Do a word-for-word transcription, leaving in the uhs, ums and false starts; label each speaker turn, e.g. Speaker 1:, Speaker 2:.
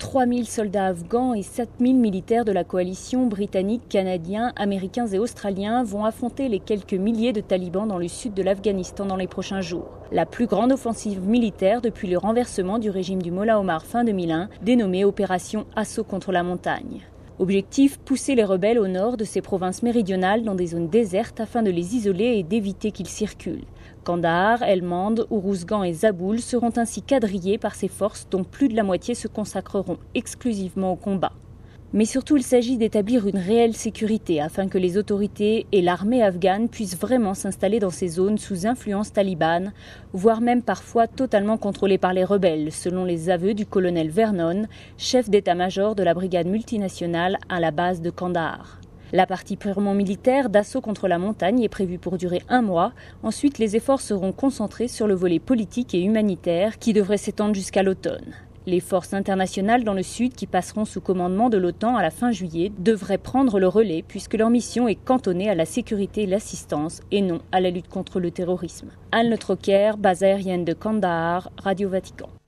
Speaker 1: trois mille soldats afghans et sept mille militaires de la coalition britannique, canadiens, américains et australiens vont affronter les quelques milliers de talibans dans le sud de l'Afghanistan dans les prochains jours. La plus grande offensive militaire depuis le renversement du régime du Mollah Omar fin deux mille un, dénommée Opération Assaut contre la montagne. Objectif, pousser les rebelles au nord de ces provinces méridionales dans des zones désertes afin de les isoler et d'éviter qu'ils circulent. Kandahar, Helmand, Uruzgan et Zaboul seront ainsi quadrillés par ces forces dont plus de la moitié se consacreront exclusivement au combat. Mais surtout, il s'agit d'établir une réelle sécurité afin que les autorités et l'armée afghane puissent vraiment s'installer dans ces zones sous influence talibane, voire même parfois totalement contrôlées par les rebelles, selon les aveux du colonel Vernon, chef d'état-major de la brigade multinationale à la base de Kandahar. La partie purement militaire d'assaut contre la montagne est prévue pour durer un mois. Ensuite, les efforts seront concentrés sur le volet politique et humanitaire qui devrait s'étendre jusqu'à l'automne. Les forces internationales dans le sud qui passeront sous commandement de l'OTAN à la fin juillet devraient prendre le relais puisque leur mission est cantonnée à la sécurité et l'assistance et non à la lutte contre le terrorisme. Anne Le Troquer, base aérienne de Kandahar, Radio Vatican.